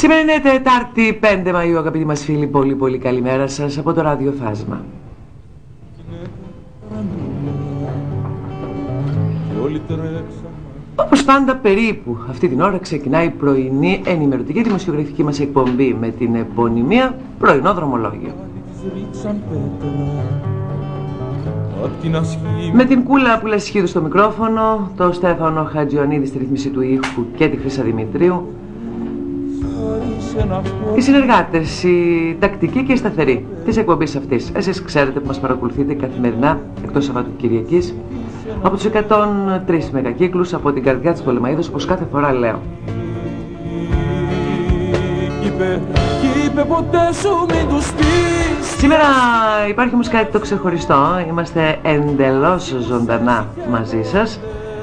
Σήμερα είναι Τετάρτη 5 Μαΐου, αγαπητοί μας φίλοι, πολύ καλημέρα σας από το ραδιοφάσμα. Όπως πάντα περίπου αυτή την ώρα ξεκινάει η πρωινή ενημερωτική δημοσιογραφική μας εκπομπή με την επωνυμία Πρωινό Δρομολόγιο. Με την Κούλα Πουλασχίδου στο μικρόφωνο, το Στέφανο Χατζιονίδη στη ρύθμιση του ήχου και τη Χρύσα Δημητρίου. Οι συνεργάτες, οι τακτικοί και οι σταθεροί της εκπομπής αυτής. Εσείς ξέρετε που μας παρακολουθείτε καθημερινά εκτός Σαββατοκυριακής από τους 103 μεγακύκλους από την καρδιά της Πτολεμαΐδος, όπως κάθε φορά λέω. Σήμερα υπάρχει όμως κάτι το ξεχωριστό. Είμαστε εντελώς ζωντανά μαζί σας.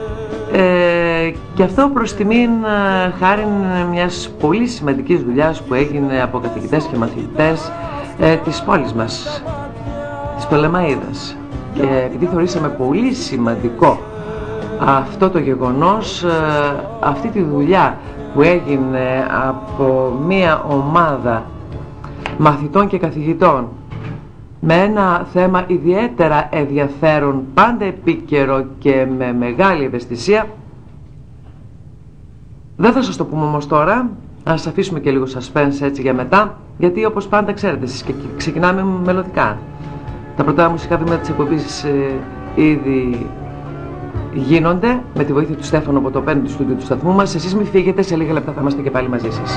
Και αυτό προς τιμήν χάρη μιας πολύ σημαντικής δουλειάς που έγινε από καθηγητές και μαθητές της πόλης μας, της Πτολεμαΐδας. Και επειδή θεωρήσαμε πολύ σημαντικό αυτό το γεγονός, αυτή τη δουλειά που έγινε από μια ομάδα μαθητών και καθηγητών με ένα θέμα ιδιαίτερα ενδιαφέρον, πάντα επίκαιρο και με μεγάλη ευαισθησία, δεν θα σας το πούμε όμως τώρα, ας αφήσουμε και λίγο suspense έτσι για μετά, γιατί όπως πάντα ξέρετε εσείς και ξεκινάμε μελωδικά. Τα πρώτα μουσικά βήματα της εκπομπής ήδη γίνονται με τη βοήθεια του Στέφανου από το 5 του στούντιο του σταθμού μας. Εσείς μην φύγετε, σε λίγα λεπτά θα είμαστε και πάλι μαζί σας.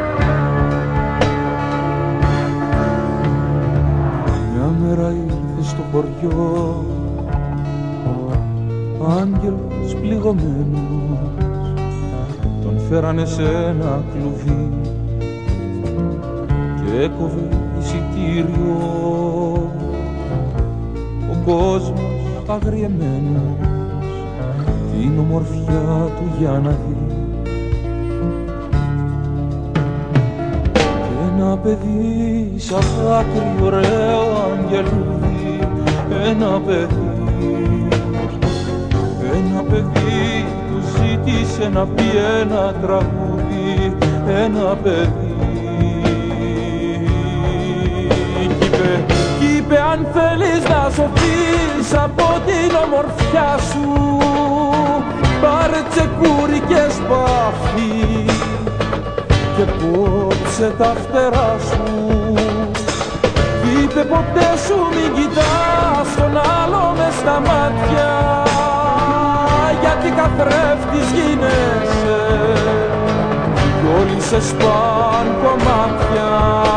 Μια μέρα ήρθε στο χωριό άγγελος πληγωμένος, τον φέρανε σε ένα κλουβί και έκοβε εισιτήριο. Ο κόσμος αγριεμένος την ομορφιά του για να δει, και ένα παιδί σαν δάκρυ ωραίο αγγελούδι, ένα παιδί του ζήτησε να πει ένα τραγούδι, ένα παιδί. Κι είπε αν θέλεις να σωθείς από την ομορφιά σου, πάρε τσεκούρι και σπαθί και κόψε τα φτερά σου. Είπε ποτέ σου μην κοιτάς τον άλλο μες στα μάτια, γιατί καθρέφτης γίνεσαι κι όλοι σε σπάν κομμάτια.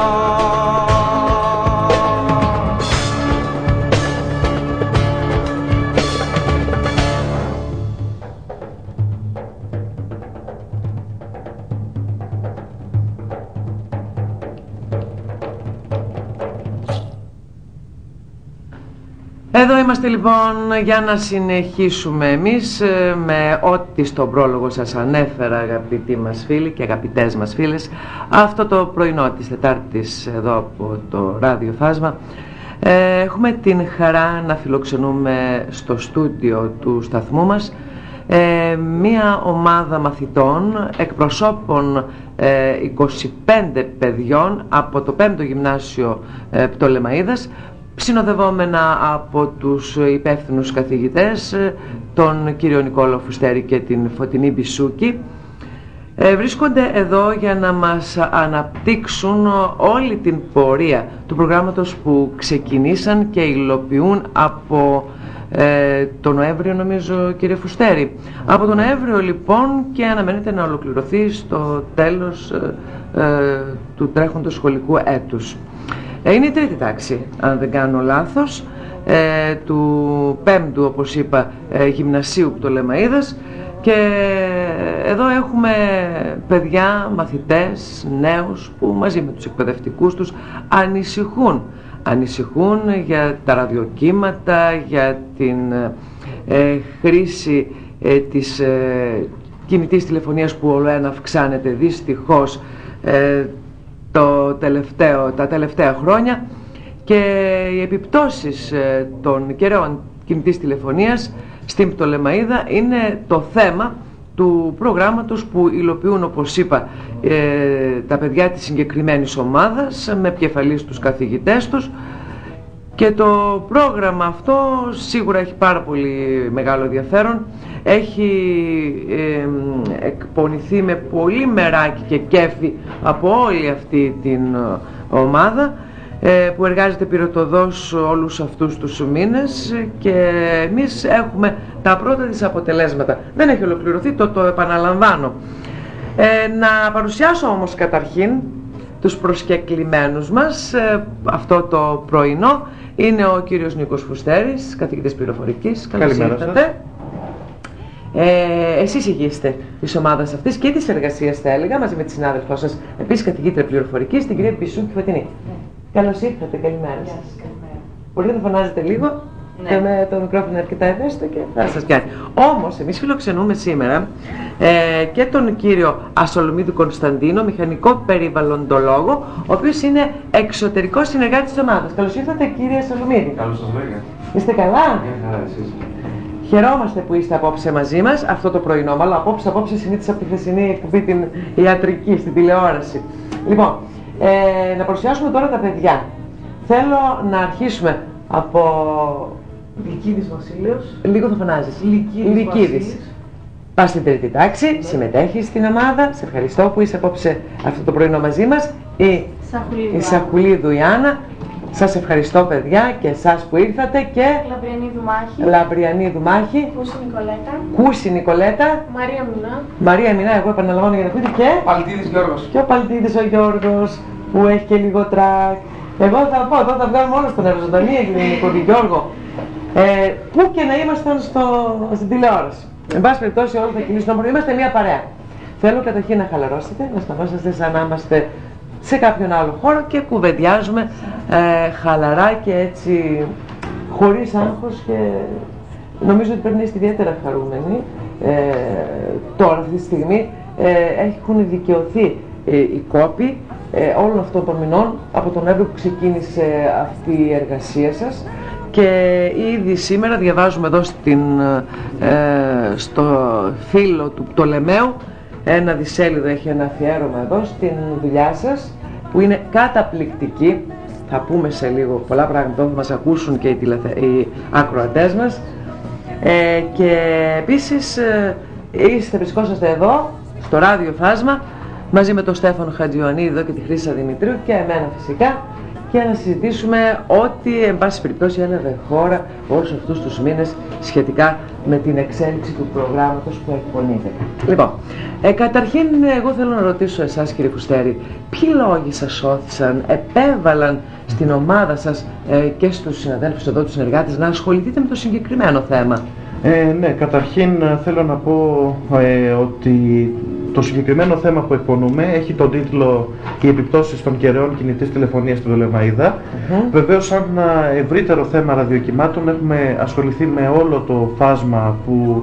Εδώ είμαστε λοιπόν για να συνεχίσουμε εμείς με ό,τι στον πρόλογο σας ανέφερα, αγαπητοί μας φίλοι και αγαπητές μας φίλες, αυτό το πρωινό της Τετάρτης εδώ από το ραδιοφάσμα. Έχουμε την χαρά να φιλοξενούμε στο στούντιο του σταθμού μας μία ομάδα μαθητών εκπροσώπων 25 παιδιών από το 5ο Γυμνάσιο Πτολεμαΐδας, συνοδευόμενα από τους υπεύθυνους καθηγητές, τον κύριο Νικόλο Φουστέρη και την Φωτεινή Μπισούκη. Βρίσκονται εδώ για να μας αναπτύξουν όλη την πορεία του προγράμματος που ξεκινήσαν και υλοποιούν από τον Νοέμβριο, νομίζω, κύριε Φουστέρη. Από τον Νοέμβριο λοιπόν, και αναμένεται να ολοκληρωθεί στο τέλος του τρέχοντος σχολικού έτους. Είναι η τρίτη τάξη, αν δεν κάνω λάθος, του 5ου, όπως είπα, Γυμνασίου Πτολεμαΐδας, και εδώ έχουμε παιδιά, μαθητές, νέους που μαζί με τους εκπαιδευτικούς τους ανησυχούν για τα ραδιοκύματα, για την χρήση της κινητής τηλεφωνίας που όλο ένα αυξάνεται δυστυχώς τα τελευταία χρόνια, και οι επιπτώσεις των κεραίων κινητής τηλεφωνίας στην Πτολεμαΐδα είναι το θέμα του προγράμματος που υλοποιούν, όπως είπα, τα παιδιά της συγκεκριμένης ομάδας με επικεφαλής τους καθηγητές τους, και το πρόγραμμα αυτό σίγουρα έχει πάρα πολύ μεγάλο ενδιαφέρον. Έχει εκπονηθεί με πολύ μεράκι και κέφι από όλη αυτή την ομάδα που εργάζεται πυροτοδός όλους αυτούς τους μήνες, και εμείς έχουμε τα πρώτα της αποτελέσματα. Δεν έχει ολοκληρωθεί, το επαναλαμβάνω. Να παρουσιάσω όμως καταρχήν τους προσκεκλημένους μας αυτό το πρωινό. Είναι ο κύριος Νίκος Φουστέρης, καθηγητής πληροφορικής. Καλώς ήρθατε. Εσείς ηγείστε της ομάδας αυτής και της εργασίας, θα έλεγα, μαζί με τη συνάδελφό σας, επίσης καθηγήτρια πληροφορικής, την κυρία Μπισούκη Φωτεινή. Καλώς ήρθατε, καλημέρα σας. Μπορείτε να φωνάζετε λίγο? Ναι. Το μικρόφωνο είναι αρκετά ευαίσθητο και θα σας πιάνει. Όμως, εμείς φιλοξενούμε σήμερα και τον κύριο Ασολομίδου Κωνσταντίνο, μηχανικό περιβαλλοντολόγο, ο οποίος είναι εξωτερικός συνεργάτης της ομάδας. Καλώς ήρθατε, κύριε Ασολομίδη. Καλώς σας βρήκα. Είστε καλά? Μια χαρά, εσείς? Χαιρόμαστε που είστε απόψε μαζί μας, αυτό το πρωινό, μάλλον απόψε συνήθισα από τη χθεσινή εκπομπή την ιατρική, στην τηλεόραση. Λοιπόν, να παρουσιάσουμε τώρα τα παιδιά. Θέλω να αρχίσουμε από... Λυκίδης Βασίλειος. Λίγο θα φωνάζεις. Λυκίδης. Πας στην τρίτη τάξη, ναι. Συμμετέχεις στην ομάδα. Σε ευχαριστώ που είσαι απόψε αυτό το πρωινό μαζί μας. Η Σαχουλίδου Ιάννα. Σας ευχαριστώ, παιδιά, και εσάς που ήρθατε. Και Λαμπριανίδου Μάχη. Κούση Νικολέτα. Μαρία Μινά, εγώ επαναλαμβάνω για να πείτε. Και Παλτίδης Γιώργος. Και ο Παλτίδης ο Γιώργος, που έχει και λίγο τρακ. Εγώ θα πω, εδώ θα βγάλουμε όλο στον αεροζωντανία και τον Γιώργο. Πού και να ήμασταν στην τηλεόραση. Εν πάση περιπτώσει, όλοι θα κινήσουν. Είμαστε μια παρέα. Θέλω καταρχήν να χαλαρώσετε, να σταμάσαστε σαν να είμαστε σε κάποιον άλλο χώρο και κουβεντιάζουμε χαλαρά και έτσι, χωρίς άγχος, και νομίζω ότι πρέπει να είστε ιδιαίτερα χαρούμενοι. Τώρα, αυτή τη στιγμή, έχουν δικαιωθεί οι κόποι όλων αυτών των μηνών από τον Νοέμβριο που ξεκίνησε αυτή η εργασία σας. Και ήδη σήμερα διαβάζουμε εδώ στο φύλλο του Πτολεμαίου, ένα δισέλιδο έχει ένα αφιέρωμα εδώ στην δουλειά σας, που είναι καταπληκτική. Θα πούμε σε λίγο πολλά πράγματα, θα μας ακούσουν και οι ακροατές μας. Και επίσης βρισκόσαστε εδώ στο ραδιοφάσμα μαζί με τον Στέφανο Χατζιωαννίδη και τη Χρύσα Δημητρίου και εμένα φυσικά, και να συζητήσουμε ό,τι εν πάση περιπτώσει έλαβε χώρα όλους αυτούς τους μήνες σχετικά με την εξέλιξη του προγράμματος που εκπονείται. Λοιπόν, καταρχήν εγώ θέλω να ρωτήσω εσάς, κύριε Φουστέρη, ποιοι λόγοι σας όθησαν, επέβαλαν στην ομάδα σας και στους συναδέλφους εδώ, τους συνεργάτες, να ασχοληθείτε με το συγκεκριμένο θέμα? Ναι, καταρχήν θέλω να πω ότι το συγκεκριμένο θέμα που εκπονούμε έχει τον τίτλο «Οι επιπτώσεις των κεραιών κινητής τηλεφωνίας στην Πτολεμαΐδα». Βεβαίως, σαν ευρύτερο θέμα ραδιοκυμάτων, έχουμε ασχοληθεί με όλο το φάσμα που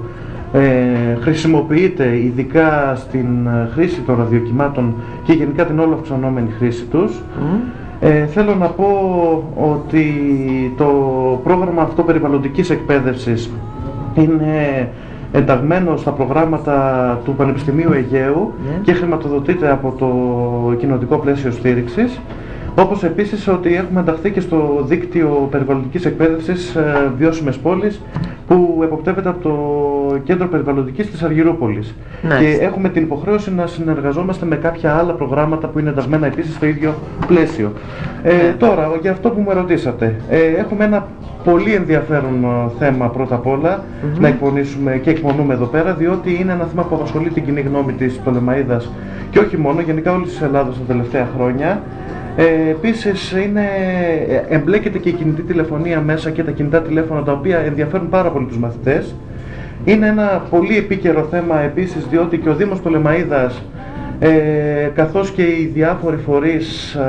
χρησιμοποιείται ειδικά στην χρήση των ραδιοκυμάτων και γενικά την όλο αυξανόμενη χρήση τους. Θέλω να πω ότι το πρόγραμμα αυτό περιβαλλοντικής εκπαίδευσης είναι ενταγμένο στα προγράμματα του Πανεπιστημίου Αιγαίου και χρηματοδοτείται από το κοινοτικό πλαίσιο στήριξης, όπως επίσης ότι έχουμε ενταχθεί και στο δίκτυο περιβαλλοντικής εκπαίδευσης Βιώσιμες Πόλεις, που εποπτεύεται από το Κέντρο Περιβαλλοντικής της Αργυρούπολης. Και έχουμε την υποχρέωση να συνεργαζόμαστε με κάποια άλλα προγράμματα που είναι ενταγμένα επίσης στο ίδιο πλαίσιο. Τώρα, για αυτό που με ρωτήσατε, έχουμε ένα πολύ ενδιαφέρον θέμα πρώτα απ' όλα να εκπονήσουμε και εκπονούμε εδώ πέρα, διότι είναι ένα θέμα που απασχολεί την κοινή γνώμη της Πτολεμαΐδας και όχι μόνο, γενικά όλης της Ελλάδας τα τελευταία χρόνια. Επίσης εμπλέκεται και η κινητή τηλεφωνία μέσα και τα κινητά τηλέφωνα, τα οποία ενδιαφέρουν πάρα πολύ τους μαθητές. Είναι ένα πολύ επίκαιρο θέμα επίσης, διότι και ο Δήμος Πτολεμαΐδας καθώς και οι διάφοροι φορείς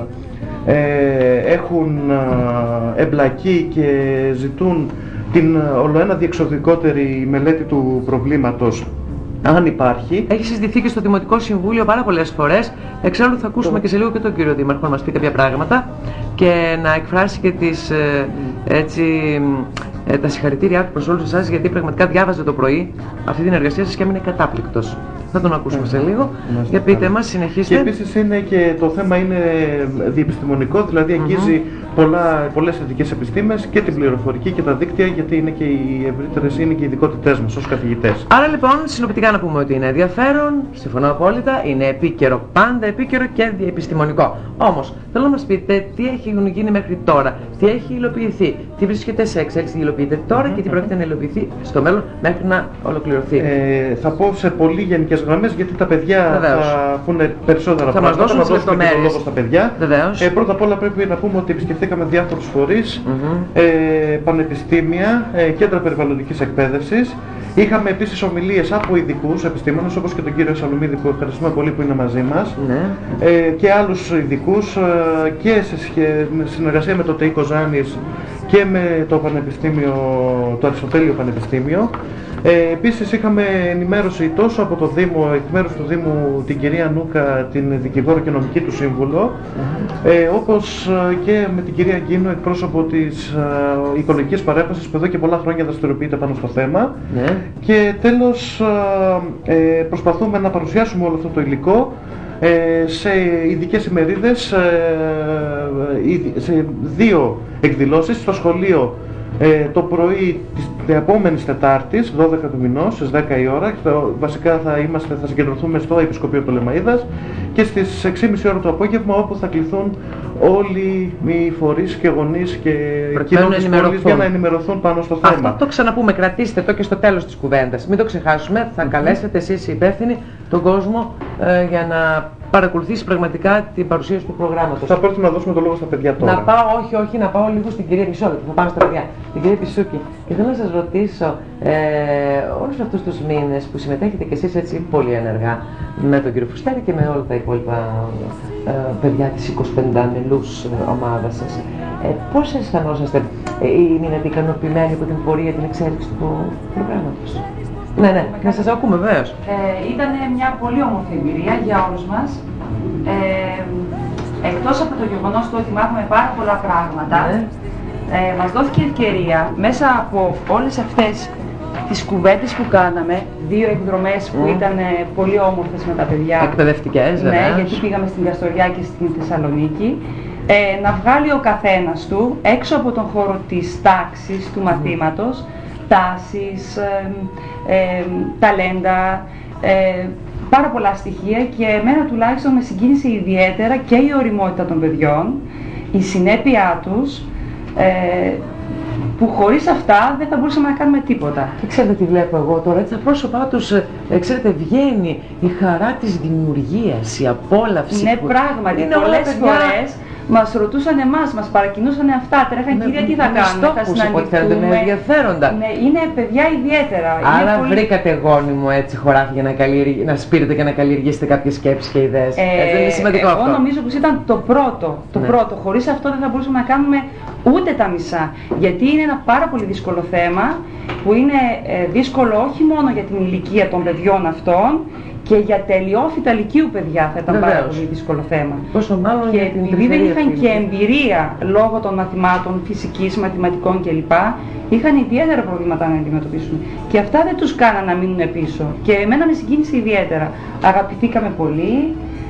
έχουν εμπλακεί και ζητούν την ολοένα διεξοδικότερη μελέτη του προβλήματος, αν υπάρχει. Έχει συζητηθεί και στο Δημοτικό Συμβούλιο πάρα πολλές φορές. Εξάλλου θα ακούσουμε και σε λίγο και τον κύριο Δήμαρχο να μας πει κάποια πράγματα και να εκφράσει και τις τα συγχαρητήριά του προς όλους εσάς, γιατί πραγματικά διάβαζε το πρωί αυτή την εργασία σας και έμεινε κατάπληκτος. Θα τον ακούσουμε σε λίγο. Για πείτε μας, συνεχίστε. Και επίσης είναι και το θέμα είναι διεπιστημονικό, δηλαδή αγγίζει πολλές ειδικές επιστήμες και την πληροφορική και τα δίκτυα, γιατί είναι και οι ευρύτερες, είναι και οι ειδικότητές μας ως καθηγητές. Άρα λοιπόν, συνοπτικά να πούμε ότι είναι ενδιαφέρον, συμφωνώ απόλυτα, είναι επίκαιρο, πάντα επίκαιρο και διεπιστημονικό. Όμως, θέλω να μας πείτε τι έχει γίνει μέχρι τώρα, τι έχει υλοποιηθεί, τι βρίσκεται σε εξέλιξη, τι υλοποιείται τώρα και τι πρόκειται να υλοποιηθεί στο μέλλον μέχρι να ολοκληρωθεί. Θα πω σε πολύ γενικές γραμμές, γιατί τα παιδιά θα πούνε περισσότερα πράγματα. Θα μας δώσουν λεπτομέρειες. Λόγο στα παιδιά. Πρώτα απ' όλα πρέπει να πούμε ότι επισκεφθήκαμε διάφορους φορείς, πανεπιστήμια, κέντρα περιβαλλοντικής εκπαίδευσης. Είχαμε επίσης ομιλίες από ειδικούς επιστήμονες, όπως και τον κύριο Σαλουμίδη, που ευχαριστούμε πολύ που είναι μαζί μας, και άλλους ειδικούς, και σε συνεργασία με το ΤΕΙ Κοζάνης και με το Πανεπιστήμιο, το Αριστοτέλειο Πανεπιστήμιο. Επίσης είχαμε ενημέρωση τόσο από το Δήμο, εκ μέρους του Δήμου, την κυρία Νούκα, την δικηγόρο και νομική του σύμβουλο, όπως και με την κυρία Γκίνο, εκπρόσωπο της οικολογικής παρέμβασης, που εδώ και πολλά χρόνια δραστηριοποιείται πάνω στο θέμα. Και τέλος προσπαθούμε να παρουσιάσουμε όλο αυτό το υλικό σε ειδικές ημερίδες, σε 2 εκδηλώσεις, στο σχολείο το πρωί της επόμενης Τετάρτης, 12 του μηνός, στις 10 η ώρα. Βασικά θα συγκεντρωθούμε στο Επισκοπείο Πτολεμαΐδας, και στις 6.30 ώρα το απόγευμα, όπου θα κληθούν όλοι οι φορείς και γονείς και κοινωνικές πόλεις για να ενημερωθούν πάνω στο θέμα. Αυτό το ξαναπούμε, κρατήστε το και στο τέλος της κουβέντας. Μην το ξεχάσουμε, θα καλέσετε εσείς οι υπεύθυνοι τον κόσμο για να παρακολουθήσει πραγματικά την παρουσίαση του προγράμματος. Θα πρέπει να δώσουμε το λόγο στα παιδιά τώρα. Να πάω, όχι, να πάω λίγο στην κυρία Μισόλα. Θα πάμε στα παιδιά. Την κυρία Πισούκη. Και θέλω να σας ρωτήσω, όλους αυτούς τους μήνες που συμμετέχετε κι εσείς έτσι πολύ ενεργά με τον κύριο Φουστέρη και με όλα τα υπόλοιπα παιδιά της 25 μελούς ομάδας σας, πώς αισθανόσαστε, μείνατε ικανοποιημένοι από την πορεία, την εξέλιξη του προγράμματος? Ναι, να σας ακούμε βεβαίως. Ήταν μια πολύ όμορφη εμπειρία για όλους μας. Εκτός από το γεγονός ότι μάθαμε πάρα πολλά πράγματα, μας δόθηκε ευκαιρία μέσα από όλες αυτές τις κουβέντες που κάναμε, 2 εκδρομές που ήταν πολύ όμορφες με τα παιδιά. Εκπαιδευτικές, ναι, γιατί πήγαμε στην Καστοριά και στην Θεσσαλονίκη. Να βγάλει ο καθένας του έξω από τον χώρο της τάξης, του μαθήματος, τάσεις, ταλέντα, πάρα πολλά στοιχεία, και εμένα τουλάχιστον με συγκίνησε ιδιαίτερα και η ωριμότητα των παιδιών, η συνέπειά τους, που χωρίς αυτά δεν θα μπορούσαμε να κάνουμε τίποτα. Και ξέρετε τι βλέπω εγώ τώρα, έτσι τα πρόσωπά τους, ξέρετε, βγαίνει η χαρά της δημιουργίας, η απόλαυση. Ναι, πράγματι, πολλές φορές μας ρωτούσαν εμάς, μας παρακινούσαν αυτά, τρέχαν κυρία τι θα κάνουμε, θα συναντηθούμε. Με ενδιαφέροντα. Ναι, είναι παιδιά ιδιαίτερα. Άρα πολύ... βρήκατε γόνιμο έτσι χωράφι για να σπείρετε και να καλλιεργήσετε κάποιες σκέψεις και ιδέες. Δεν είναι σημαντικό αυτό? Εγώ νομίζω πως ήταν το πρώτο. Χωρίς αυτό δεν θα μπορούσαμε να κάνουμε ούτε τα μισά. Γιατί είναι ένα πάρα πολύ δύσκολο θέμα, που είναι δύσκολο όχι μόνο για την ηλικία των παιδιών αυτών, και για τελειόφυτα λυκείου παιδιά θα ήταν πάρα πολύ δύσκολο θέμα. Πόσο μάλλον και για την επειδή δεν είχαν και εμπειρία λόγω των μαθημάτων, φυσικής, μαθηματικών κλπ, είχαν ιδιαίτερα προβλήματα να αντιμετωπίσουν. Και αυτά δεν τους κάναν να μείνουν πίσω. Και εμένα με συγκίνησε ιδιαίτερα. Αγαπηθήκαμε πολύ.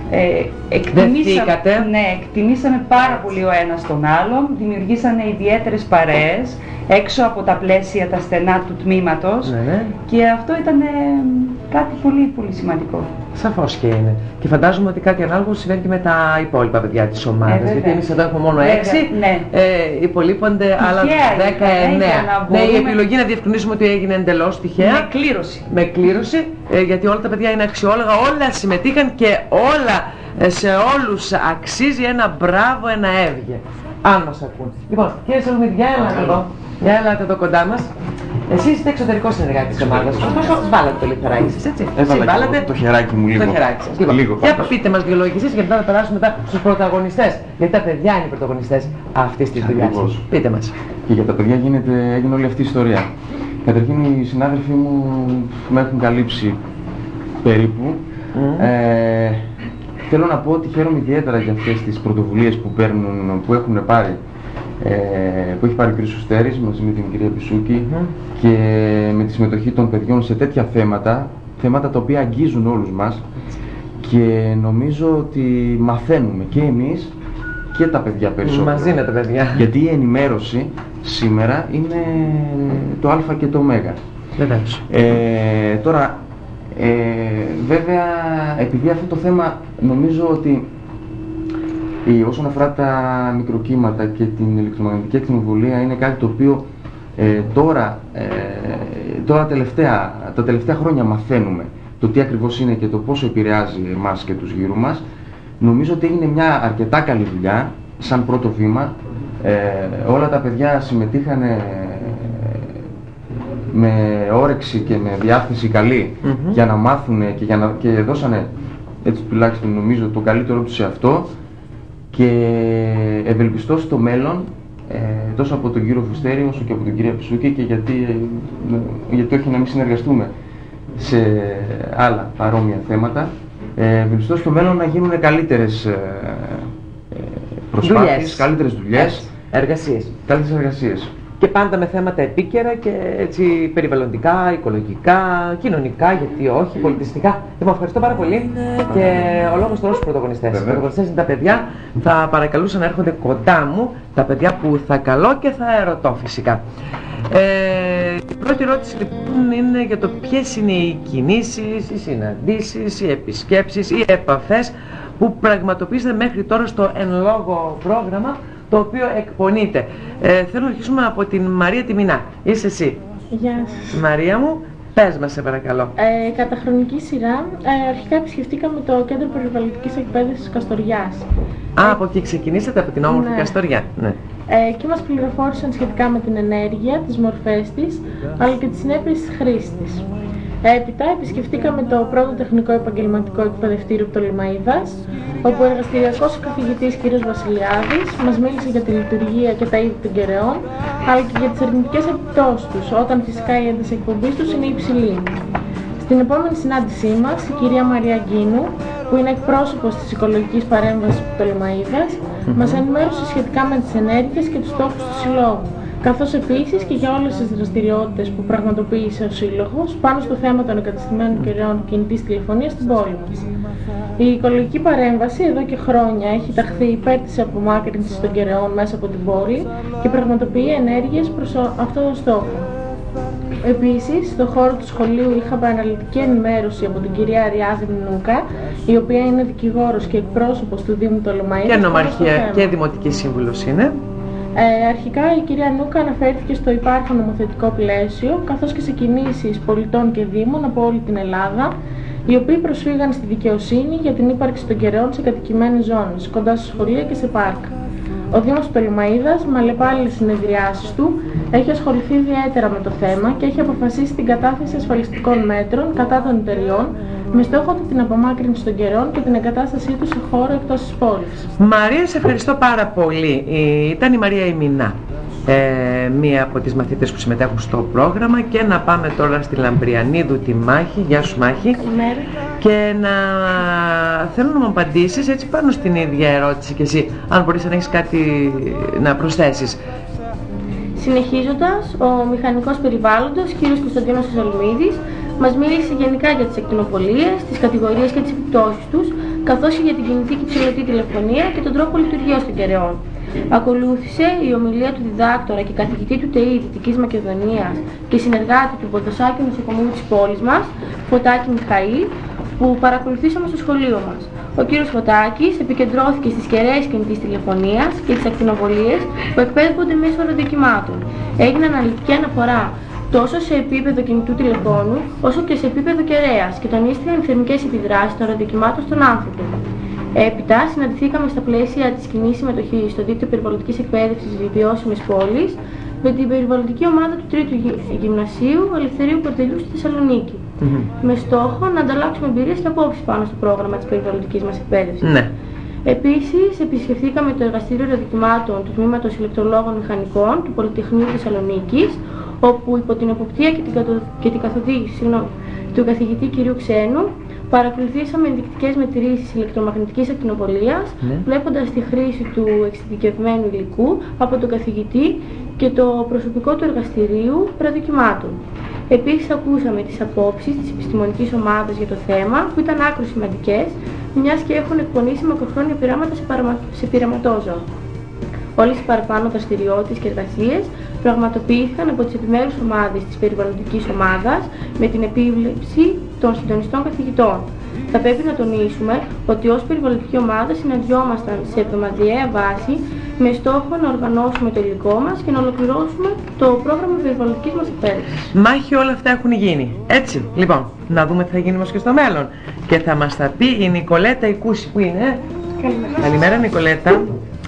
Εκτιμήσαμε πάρα πολύ ο ένας τον άλλον, δημιουργήσανε ιδιαίτερες παρέες έξω από τα πλαίσια τα στενά του τμήματος, και αυτό ήταν κάτι πολύ πολύ σημαντικό. Σαφώς και είναι. Και φαντάζομαι ότι κάτι ανάλογο συμβαίνει και με τα υπόλοιπα παιδιά της ομάδας. Γιατί εμείς εδώ έχουμε μόνο 6, υπολείπονται άλλα 19. Ναι, η επιλογή να διευκρινίσουμε ότι έγινε εντελώς τυχαία. Με κλήρωση, γιατί όλα τα παιδιά είναι αξιόλογα, όλα συμμετείχαν και όλα, σε όλους αξίζει ένα μπράβο, ένα έβγε. Αν μας ακούν. Λοιπόν, κύριε Σαλουμίδη, για έλατε εδώ κοντά μας. Εσείς είστε εξωτερικός συνεργάτης της ομάδας, ωστόσο βάλατε το λιθαράκι σας, έτσι? Έβαλα το χεράκι μου λίγο. Το χεράκι σας. Λοιπόν, για πείτε μας δύο λόγια εσείς, γιατί θα περάσουμε μετά στους πρωταγωνιστές. Γιατί τα παιδιά είναι οι πρωταγωνιστές αυτής της δουλειάς. Πείτε μας. Και για τα παιδιά έγινε όλη αυτή η ιστορία. Καταρχήν οι συνάδελφοί μου με έχουν καλύψει περίπου. Θέλω να πω ότι χαίρομαι ιδιαίτερα για αυτές τις πρωτοβουλίες που έχουν πάρει που έχει πάρει ο κ. Σουστέρης μαζί με την κυρία Πισούκη και με τη συμμετοχή των παιδιών σε τέτοια θέματα τα οποία αγγίζουν όλους μας, και νομίζω ότι μαθαίνουμε και εμείς και τα παιδιά περισσότερο. Μαζί με τα παιδιά. Γιατί η ενημέρωση σήμερα είναι το α και το ω. Βεβαίως. Τώρα, βέβαια, επειδή αυτό το θέμα νομίζω ότι όσον αφορά τα μικροκύματα και την ηλεκτρομαγνητική ακτινοβολία είναι κάτι το οποίο τώρα τα τελευταία χρόνια μαθαίνουμε το τι ακριβώς είναι και το πόσο επηρεάζει εμάς και τους γύρω μας. Νομίζω ότι έγινε μια αρκετά καλή δουλειά σαν πρώτο βήμα. Όλα τα παιδιά συμμετείχαν με όρεξη και με διάθεση καλή για να μάθουν και δώσανε, έτσι τουλάχιστον νομίζω, το καλύτερο τους σε αυτό, και ευελπιστώ στο μέλλον τόσο από τον κύριο Φουστέρη όσο και από τον κύριο Πισούκη, και γιατί όχι να μην συνεργαστούμε σε άλλα παρόμοια θέματα, ευελπιστώ στο μέλλον να γίνουν καλύτερες προσπάθειες, καλύτερες δουλειές, καλύτερες εργασίες. Και πάντα με θέματα επίκαιρα και έτσι περιβαλλοντικά, οικολογικά, κοινωνικά, γιατί όχι, πολιτιστικά. Λοιπόν, ευχαριστώ πάρα πολύ και ο λόγος τώρα στους πρωταγωνιστές. Οι πρωταγωνιστές είναι τα παιδιά. Θα παρακαλούσα να έρχονται κοντά μου τα παιδιά που θα καλώ και θα ερωτώ φυσικά. Η πρώτη ερώτηση λοιπόν είναι για το ποιες είναι οι κινήσεις, οι συναντήσεις, οι επισκέψεις, οι επαφές που πραγματοποιήσετε μέχρι τώρα στο εν λόγω πρόγραμμα το οποίο εκπονείται. Θέλω να αρχίσουμε από την Μαρία τη Μινά. Είσαι εσύ. Γεια σας. Μαρία μου, πες μας σε παρακαλώ. Κατά χρονική σειρά, αρχικά επισκεφτήκαμε το Κέντρο Περιβαλλοντικής Εκπαίδευσης Καστοριάς. Από εκεί ξεκινήσατε, από την όμορφη Καστοριά. Ναι. Και μας πληροφόρησαν σχετικά με την ενέργεια, τις μορφές της, αλλά και τις συνέπειες της χρήσης της. Έπειτα επισκεφτήκαμε το πρώτο τεχνικό επαγγελματικό εκπαιδευτήριο Πτολεμαΐδας, όπου ο εργαστηριακός καθηγητής κ. Βασιλιάδης μας μίλησε για τη λειτουργία και τα είδη των κεραιών, αλλά και για τις αρνητικές επιπτώσεις τους, όταν φυσικά η ένταση εκπομπής τους είναι υψηλή. Στην επόμενη συνάντησή μας, η κυρία Μαρία Γκίνου, που είναι εκπρόσωπος της οικολογικής παρέμβασης του Πτολεμαΐδας, μας ενημέρωσε σχετικά με τις ενέργειες και τους στόχους του Συλλόγου, καθώς επίσης και για όλες τις δραστηριότητες που πραγματοποίησε ο Σύλλογος πάνω στο θέμα των εγκατεστημένων κεραιών κινητής τηλεφωνίας στην πόλη μας. Η οικολογική παρέμβαση εδώ και χρόνια έχει ταχθεί υπέρ της απομάκρυνσης των κεραιών μέσα από την πόλη και πραγματοποιεί ενέργειες προς αυτόν τον στόχο. Επίσης, στον χώρο του σχολείου είχαμε αναλυτική ενημέρωση από την κυρία Αριάδη Νούκα, η οποία είναι δικηγόρος και εκπρόσωπος του Δήμου Πτολεμαΐδας. Και νομαρχία και δημοτική σύμβουλος είναι. Αρχικά η κυρία Νούκα αναφέρθηκε στο υπάρχον νομοθετικό πλαίσιο, καθώς και σε κινήσεις πολιτών και δήμων από όλη την Ελλάδα, οι οποίοι προσφύγαν στη δικαιοσύνη για την ύπαρξη των κεραιών σε κατοικημένες ζώνες, κοντά σε σχολεία και σε πάρκα. Ο Δήμος Πτολεμαΐδας, με αλλεπάλληλες συνεδριάσεις του, έχει ασχοληθεί ιδιαίτερα με το θέμα και έχει αποφασίσει την κατάθεση ασφαλιστικών μέτρων κατά των εταιριών, με στόχο την απομάκρυνση των κεραιών και την εγκατάστασή τους σε χώρο εκτός της πόλης. Μαρία, σε ευχαριστώ πάρα πολύ. Ήταν η Μαρία Ημινά, μία από τις μαθήτες που συμμετέχουν στο πρόγραμμα, και να πάμε τώρα στη Λαμπριανίδου τη Μάχη. Γεια σου Μάχη. Καλημέρα. Και θέλω να μου απαντήσεις έτσι πάνω στην ίδια ερώτηση και εσύ, αν μπορείς να έχεις κάτι να προσθέσεις. Συνεχίζοντας, ο μηχανικός περιβάλλοντος, κ. Κωνσταντίνος Σαλμίδης, μας μίλησε γενικά για τις ακτινοβολίες, τις κατηγορίες και τις επιπτώσεις τους, καθώς και για την κινητή και ψηλωτή τηλεφωνία και τον τρόπο λειτουργίας των κεραιών. Ακολούθησε η ομιλία του διδάκτορα και καθηγητή του ΤΕΗ Δυτικής Μακεδονίας και συνεργάτη του Ποδοσάκιου Νοσοκομείου της πόλης μας, Φωτάκη Μιχαήλ, που παρακολουθήσαμε στο σχολείο μας. Ο κύριος Φωτάκης επικεντρώθηκε στις κεραίες κινητής τηλεφωνίας και τις ακτινοβολίες που εκπέμπονται μέσω ραδιοκυμάτων. Έγινε αναλυτική αναφορά τόσο σε επίπεδο κινητού τηλεφώνου, όσο και σε επίπεδο κεραίας και τονίστηκαν οι θερμικές επιδράσεις των ραδιοκυμάτων στον άνθρωπο. Έπειτα, συναντηθήκαμε στα πλαίσια της κοινής συμμετοχής στο Δίκτυο Περιβαλλοντικής Εκπαίδευσης Βιώσιμης Πόλης με την περιβαλλοντική ομάδα του 3ου Γυμνασίου Ελευθερίου Πορτελιού στη Θεσσαλονίκη. Με στόχο να ανταλλάξουμε εμπειρίες και απόψεις πάνω στο πρόγραμμα της περιβαλλοντικής μας εκπαίδευσης. Ναι. Επίσης, επισκεφθήκαμε το εργαστήριο ραδιοκυμάτων του Τμήματος Ηλεκτρολόγων Μηχανικών του Πολυτεχνείου Θεσσαλονίκης, όπου υπό την εποπτεία και την καθοδήγηση του καθηγητή κ. Ξένου Παρακολουθήσαμε ενδεικτικές μετρήσεις ηλεκτρομαγνητικής ακτινοβολίας, βλέποντας τη χρήση του εξειδικευμένου υλικού από τον καθηγητή και το προσωπικό του εργαστηρίου ραδιοκυμάτων. Επίσης ακούσαμε τις απόψεις της επιστημονικής ομάδας για το θέμα, που ήταν άκρως σημαντικές, μιας και έχουν εκπονήσει μακροχρόνια πειράματα σε πειραματόζωα. Όλες οι παραπάνω δραστηριότητες και εργασίες πραγματοποιήθηκαν από τις επιμέρους ομάδες της περιβαλλοντικής ομάδας με την επίβλεψη των συντονιστών καθηγητών. Θα πρέπει να τονίσουμε ότι ως περιβαλλοντική ομάδα συναντιόμασταν σε εβδομαδιαία βάση με στόχο να οργανώσουμε το υλικό μας και να ολοκληρώσουμε το πρόγραμμα περιβαλλοντικής μας εκπαίδευσης. Μάχη όλα αυτά έχουν γίνει. Έτσι, λοιπόν, να δούμε τι θα γίνει όμως και στο μέλλον. Και θα μας τα πει η Νικολέτα Ικούση, που είναι. Καλημέρα Νικολέτα.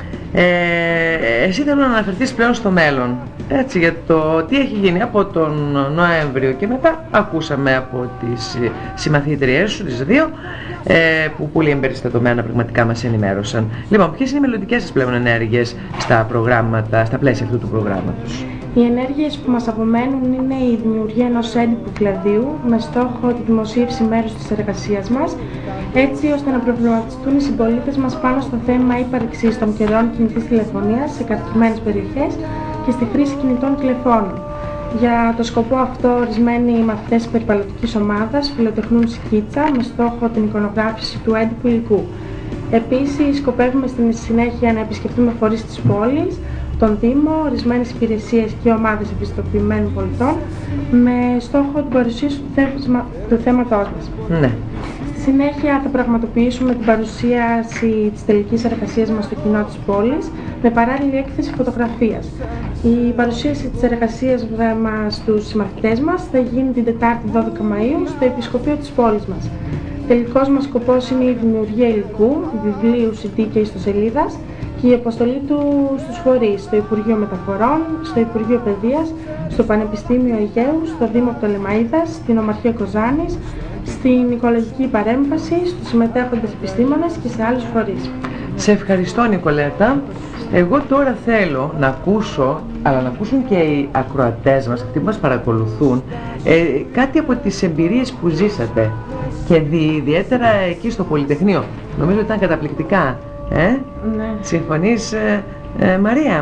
Εσύ θέλω να αναφερθείς πλέον στο μέλλον, έτσι, για το τι έχει γίνει από τον Νοέμβριο και μετά. Ακούσαμε από τις συμμαθήτριές σου, τις δύο, που πολύ εμπεριστατωμένα πραγματικά μας ενημέρωσαν. Λοιπόν, ποιες είναι οι μελλοντικές σας πλέον ενέργειες στα προγράμματα, στα πλαίσια αυτού του προγράμματος? Οι ενέργειες που μας απομένουν είναι η δημιουργία ενός έντυπου κλαδίου με στόχο τη δημοσίευση μέρους της εργασίας μας, έτσι ώστε να προβληματιστούν οι συμπολίτες μας πάνω στο θέμα ύπαρξης των κεραιών κινητής τηλεφωνίας σε κατοικημένες περιοχές και στη χρήση κινητών τηλεφώνων. Για το σκοπό αυτό, ορισμένοι μαθητές της περιβαλλοντικής ομάδας φιλοτεχνούν σκίτσα με στόχο την εικονογράφηση του έντυπου υλικού. Επίσης, σκοπεύουμε στην συνέχεια να επισκεφτούμε φορείς της πόλης, τον Δήμο, ορισμένες υπηρεσίες και ομάδες ευαισθητοποιημένων πολιτών με στόχο την παρουσίαση του θέματός μας. Ναι. Στη συνέχεια θα πραγματοποιήσουμε την παρουσίαση της τελικής εργασίας μας στο κοινό της πόλης με παράλληλη έκθεση φωτογραφίας. Η παρουσίαση της εργασίας μας στους συμμαθητές μας θα γίνει την Τετάρτη 12 Μαΐου στο Επισκοπείο της πόλης μας. Τελικός μας σκοπός είναι η δημιουργία υλικού, βιβλίου, CD και ιστοσελίδας και η αποστολή του στους φορείς, στο Υπουργείο Μεταφορών, στο Υπουργείο Παιδείας, στο Πανεπιστήμιο Αιγαίου, στο Δήμο Πτολεμαΐδας, στην Ομαρχία Κοζάνης, στην οικολογική παρέμβαση, στους συμμετέχοντες επιστήμονες και σε άλλους φορείς. Σε ευχαριστώ Νικολέτα. Εγώ τώρα θέλω να ακούσω, αλλά να ακούσουν και οι ακροατές μας, αυτοί που μας παρακολουθούν, κάτι από τις εμπειρίες που ζήσατε και ιδιαίτερα εκεί στο Πολυτεχνείο. Νομίζω ότι ήταν καταπληκτικά. Ναι. Συμφωνείς, Μαρία?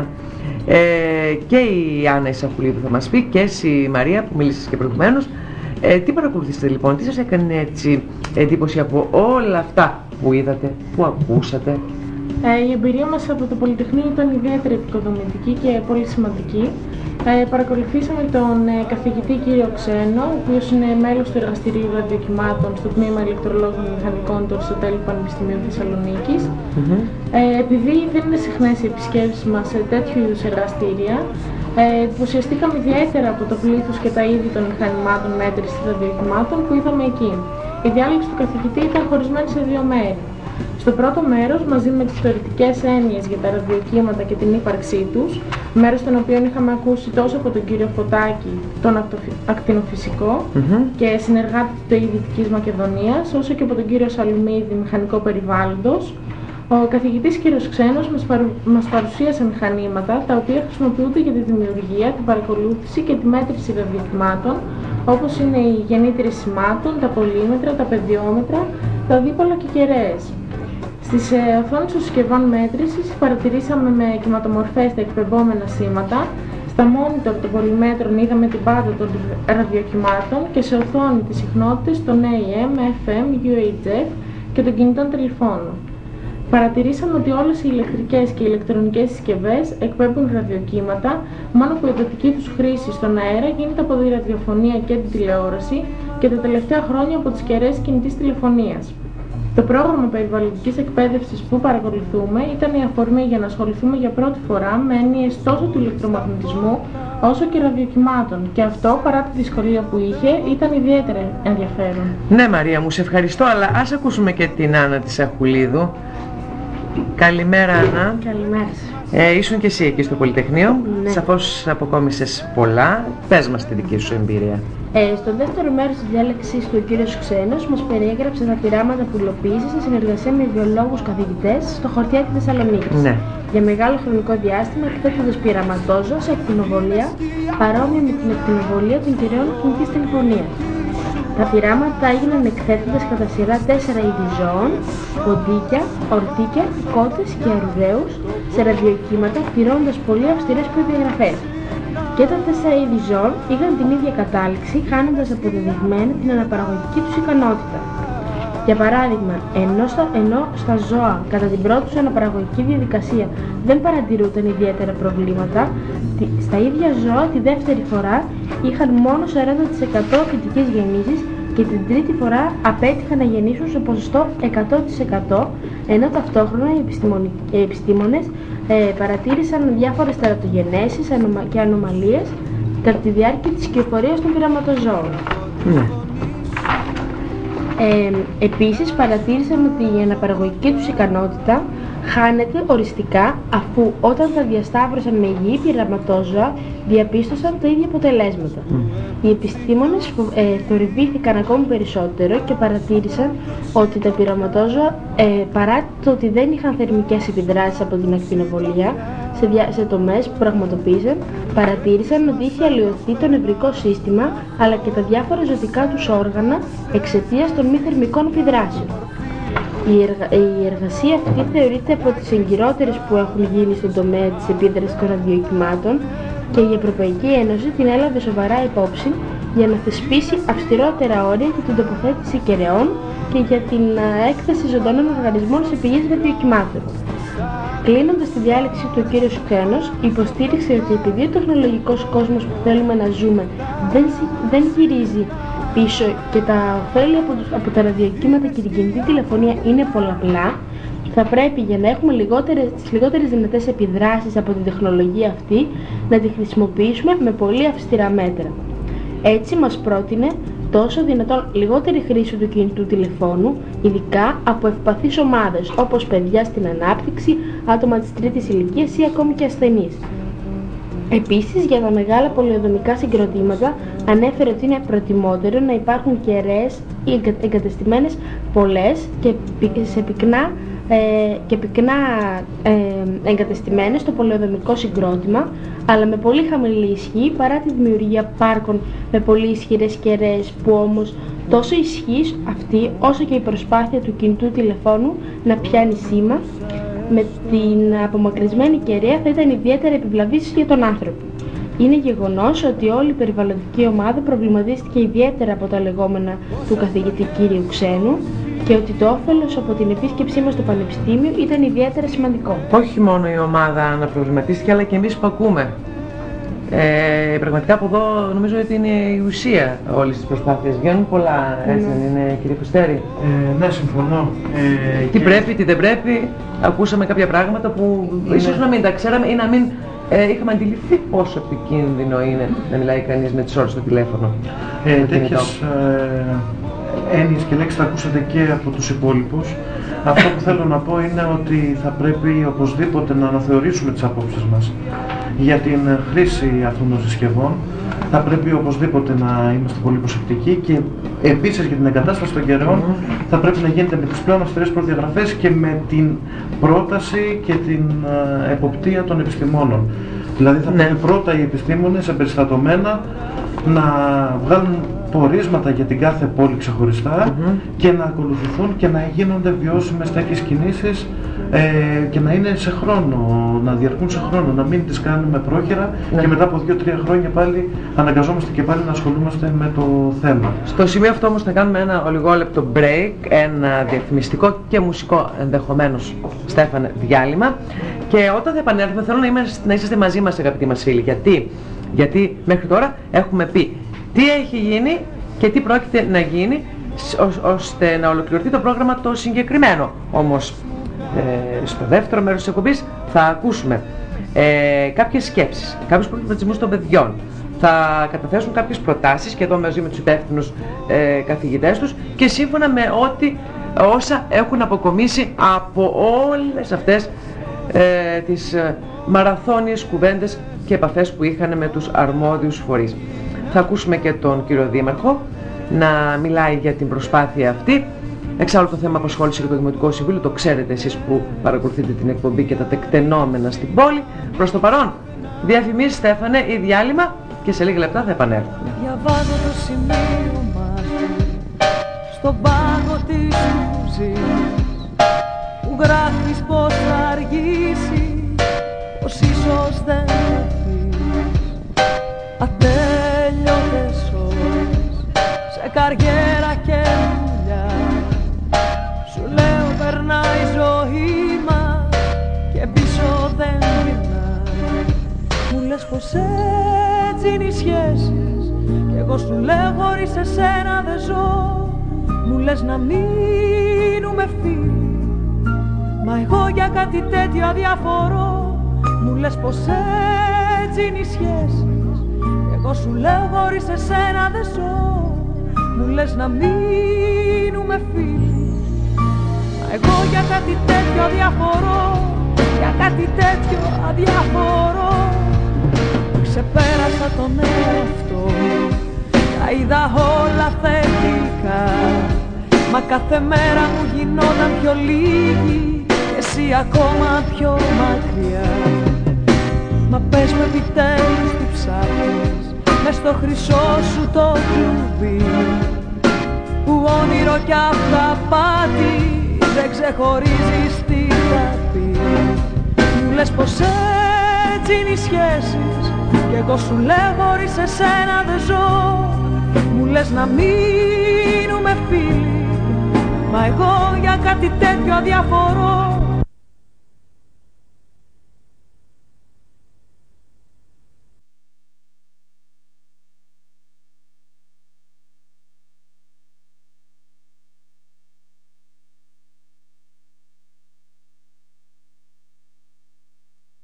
Και η Άννα Ισαχουλίδου θα μας πει και εσύ Μαρία που μίλησες και προηγουμένως. Τι παρακολουθήσατε λοιπόν, τι σας έκανε έτσι εντύπωση από όλα αυτά που είδατε, που ακούσατε? Η εμπειρία μας από το Πολυτεχνείο ήταν ιδιαίτερα επικοδομητική και πολύ σημαντική. Παρακολουθήσαμε τον καθηγητή κύριο Ξένο, ο οποίος είναι μέλος του εργαστηρίου ραδιοκυμάτων στο τμήμα ηλεκτρολόγων μηχανικών του Αριστοτέλειου Πανεπιστημίου Θεσσαλονίκης. Επειδή δεν είναι συχνές οι επισκέψεις μας σε τέτοιου είδους εργαστήρια, εντυπωσιαστήκαμε ιδιαίτερα από το πλήθος και τα είδη των μηχανημάτων μέτρησης ραδιοκυμάτων που είδαμε εκεί. Η διάλεξη του καθηγητή ήταν χωρισμένη σε δύο μέρη. Στο πρώτο μέρος, μαζί με τις θεωρητικές έννοιες για τα ραδιοκύματα και την ύπαρξή τους, μέρος των οποίων είχαμε ακούσει τόσο από τον κύριο Φωτάκη, τον ακτινοφυσικό και συνεργάτη του ΤΕΙ Δυτικής Μακεδονίας, όσο και από τον κύριο Σαλουμίδη, μηχανικό περιβάλλοντος, ο καθηγητής κύριος Ξένος μας παρουσίασε μηχανήματα τα οποία χρησιμοποιούνται για τη δημιουργία, την παρακολούθηση και τη μέτρηση ραδιοκυμάτων, όπως είναι οι γεννήτηρες σημάτων, τα πολύμετρα, τα πεδιόμετρα, τα δίπολα και κεραίες. Στις οθόνες των συσκευών μέτρησης παρατηρήσαμε με κυματομορφές τα εκπαιμπόμενα σήματα, στα μόνιτορ των πολυμέτρων είδαμε την πάντα των ραδιοκυμάτων και σε οθόνη τις συχνότητες των AM, FM, UHF και των κινητών τηλεφώνων. Παρατηρήσαμε ότι όλες οι ηλεκτρικές και ηλεκτρονικές συσκευές εκπέμπουν ραδιοκύματα, μόνο που η εντατική τους χρήση στον αέρα γίνεται από τη ραδιοφωνία και την τηλεόραση και τα τελευταία χρόνια από τις κεραίες κινητής τηλεφωνίας. Το πρόγραμμα περιβαλλοντικής εκπαίδευσης που παρακολουθούμε ήταν η αφορμή για να ασχοληθούμε για πρώτη φορά με έννοιες τόσο του ηλεκτρομαγνητισμού όσο και ραδιοκυμάτων. Και αυτό, παρά τη δυσκολία που είχε, ήταν ιδιαίτερα ενδιαφέρον. Ναι Μαρία μου, σε ευχαριστώ, αλλά ας ακούσουμε και την Άννα της Αχουλίδου. Καλημέρα Άννα. Καλημέρα. Ήσουν και εσύ εκεί στο Πολυτεχνείο, Ναι. Σαφώς αποκόμισες πολλά. Πες μας τη δική σου εμπειρία. Στο δεύτερο μέρος της διάλεξης του κύριος Ξένος μας περιέγραψε τα πειράματα που υλοποίησε σε συνεργασία με βιολόγους καθηγητές στο χορτιά της Θεσσαλονίκης. Ναι. Για μεγάλο χρονικό διάστημα εκθέτοντας πειραματόζωα σε ακτινοβολία παρόμοια με την ακτινοβολία των κεραιών κινητής τηλεφωνίας. Τα πειράματα έγιναν εκθέτοντας κατά σειρά 4 είδη ζώων, ποντίκια, ορτίκια, κότες και αρουραίους σε ραδιοκύματα, τηρώντας πολύ αυστηρές προδιαγραφές. Και τα 4 είδη ζώων είχαν την ίδια κατάληξη, χάνοντας αποδεδειγμένη την αναπαραγωγική τους ικανότητα. Για παράδειγμα, ενώ στα ζώα κατά την πρώτη τους αναπαραγωγική διαδικασία δεν παρατηρούνταν ιδιαίτερα προβλήματα, στα ίδια ζώα τη δεύτερη φορά είχαν μόνο 40% φυτικής γεννήσης και την τρίτη φορά απέτυχαν να γεννήσουν σε ποσοστό 100%, ενώ ταυτόχρονα οι επιστήμονες παρατήρησαν διάφορες τερατογενέσεις και ανομαλίες κατά τη διάρκεια της κυοφορίας των πειραματοζώων. Επίσης παρατήρησαν ότι η αναπαραγωγική τους ικανότητα χάνεται οριστικά, αφού όταν τα διασταύρωσαν με υγιή πειραματόζωα διαπίστωσαν τα ίδια αποτελέσματα. Οι επιστήμονες θορυβήθηκαν ακόμη περισσότερο και παρατήρησαν ότι τα πειραματόζωα, παρά το ότι δεν είχαν θερμικές επιδράσεις από την ακτινοβολία σε τομές που πραγματοποίησαν, παρατήρησαν ότι είχε αλλοιωθεί το νευρικό σύστημα αλλά και τα διάφορα ζωτικά τους όργανα εξαιτίας των μη θερμικών επιδράσεων. Η εργασία αυτή θεωρείται από τις εγκυρότερες που έχουν γίνει στον τομέα της επίδρασης των ραδιοκυμάτων και η Ευρωπαϊκή Ένωση την έλαβε σοβαρά υπόψη για να θεσπίσει αυστηρότερα όρια για την τοποθέτηση κεραιών και για την έκθεση ζωντανών οργανισμών σε πηγές ραδιοκυμάτων. Κλείνοντας τη διάλεξη του, ο κύριος Ξένος υποστήριξε ότι επειδή ο τεχνολογικός κόσμος που θέλουμε να ζούμε δεν γυρίζει πίσω και τα ωφέλη από τα ραδιοκύματα και την κινητή τηλεφωνία είναι πολλαπλά, θα πρέπει για να έχουμε τις λιγότερες δυνατές επιδράσεις από την τεχνολογία αυτή να τη χρησιμοποιήσουμε με πολύ αυστηρά μέτρα. Έτσι μας πρότεινε τόσο δυνατόν λιγότερη χρήση του κινητού τηλεφώνου, ειδικά από ευπαθείς ομάδες όπως παιδιά στην ανάπτυξη, άτομα της τρίτης ηλικίας ή ακόμη και ασθενείς. Επίσης, για τα μεγάλα πολεοδομικά συγκροτήματα ανέφερε ότι είναι προτιμότερο να υπάρχουν κεραίες ή εγκατεστημένες πολλές και πυκνά εγκατεστημένες στο πολεοδομικό συγκρότημα, αλλά με πολύ χαμηλή ισχύ παρά τη δημιουργία πάρκων με πολύ ισχυρές κεραίες, που όμως τόσο η ισχύς αυτή όσο και η προσπάθεια του κινητού τηλεφώνου να πιάνει σήμα με την απομακρυσμένη κεραία θα ήταν ιδιαίτερα επιβλαβής για τον άνθρωπο. Είναι γεγονός ότι όλη η περιβαλλοντική ομάδα προβληματίστηκε ιδιαίτερα από τα λεγόμενα του καθηγητή κύριου Ξένου και ότι το όφελος από την επίσκεψή μας στο Πανεπιστήμιο ήταν ιδιαίτερα σημαντικό. Όχι μόνο η ομάδα να προβληματίστηκε, αλλά και εμείς που ακούμε. Πραγματικά από εδώ νομίζω ότι είναι η ουσία όλης της προσπάθειας. Βγαίνουν πολλά, έτσι δεν είναι, κύριε Κουστέρη? Ναι, συμφωνώ. Τι πρέπει, τι δεν πρέπει. Ακούσαμε κάποια πράγματα που ίσως να μην τα ξέραμε ή να μην είχαμε αντιληφθεί πόσο επικίνδυνο είναι να μιλάει κανείς με τις ώρες στο τηλέφωνο. Τέτοιες έννοιες και λέξεις τα ακούσατε και από τους υπόλοιπους. Αυτό που θέλω να πω είναι ότι θα πρέπει οπωσδήποτε να αναθεωρήσουμε τις απόψεις μας για την χρήση αυτών των συσκευών. Θα πρέπει οπωσδήποτε να είμαστε πολύ προσεκτικοί και επίσης για την εγκατάσταση των κεραιών θα πρέπει να γίνεται με τις πλέον αυστηρές προδιαγραφές και με την πρόταση και την εποπτεία των επιστημόνων. Δηλαδή θα πρέπει πρώτα οι επιστήμονες εμπεριστατωμένα να βγάλουν πορίσματα για την κάθε πόλη ξεχωριστά και να ακολουθηθούν και να γίνονται βιώσιμες τέτοιες κινήσεις και να είναι σε χρόνο, να διαρκούν σε χρόνο, να μην τις κάνουμε πρόχειρα και μετά από 2-3 χρόνια πάλι αναγκαζόμαστε και πάλι να ασχολούμαστε με το θέμα. Στο σημείο αυτό όμως θα κάνουμε ένα ολιγόλεπτο break, ένα διαφημιστικό και μουσικό ενδεχομένως, Στέφανε, διάλειμμα, και όταν θα επανέλθουμε θέλω να είσαστε μαζί μας, αγαπητοί μας φίλοι. Γιατί μέχρι τώρα έχουμε πει τι έχει γίνει και τι πρόκειται να γίνει ώστε να ολοκληρωθεί το πρόγραμμα το συγκεκριμένο. Όμως στο δεύτερο μέρος της εκπομπής θα ακούσουμε κάποιες σκέψεις, κάποιους προβληματισμούς των παιδιών. Θα καταθέσουν κάποιες προτάσεις και εδώ μαζί με τους υπεύθυνους καθηγητές τους και σύμφωνα με όσα έχουν αποκομίσει από όλες αυτές τις μαραθώνιες κουβέντες και επαφές που είχαν με τους αρμόδιους φορείς. Θα ακούσουμε και τον κύριο Δήμαρχο να μιλάει για την προσπάθεια αυτή. Εξάλλου το θέμα απασχόλησε και το Δημοτικό Συμβούλιο, το ξέρετε εσείς που παρακολουθείτε την εκπομπή και τα τεκτενόμενα στην πόλη. Προς το παρόν, διαφημίσεις, Στέφανε, ή διάλειμμα και σε λίγα λεπτά θα επανέλθουμε. Διαβάζω το σημείωμα στον πάγκο της κουζίνας που γράφεις πως θα αργήσει, πως ίσως δεν θα πεις. Ατέλειωτες ώρες σε καριέρα και δουλειά, σου λέω περνάει η ζωή μας και πίσω δεν γυρνάει. Μου λες πως έτσι είναι οι σχέσεις κι εγώ σου λέω χωρίς εσένα δεν ζω. Μου λες να μείνουμε φίλοι, μα εγώ για κάτι τέτοιο αδιαφορώ. Μου λες πως έτσι είναι οι σχέσεις κι εγώ σου λέω χωρίς εσένα δεν ζω. Μου λες να μείνουμε φίλοι, μα εγώ για κάτι τέτοιο αδιαφορώ. Για κάτι τέτοιο αδιαφορώ. Ξεπέρασα τον εαυτό, τα είδα όλα θετικά, μα κάθε μέρα μου γινόταν πιο λίγη και εσύ ακόμα πιο μακριά. Μα πες μου επιτέλους τι ψάχνεις μες στο χρυσό σου το κλουβί, που όνειρο κι αυταπάτη δεν ξεχωρίζεις τι θα πει. Μου λες πως έτσι είναι οι σχέσεις κι εγώ σου λέω χωρίς εσένα δεν ζω. Μου λες να μείνουμε φίλοι, μα εγώ για κάτι τέτοιο αδιαφορώ.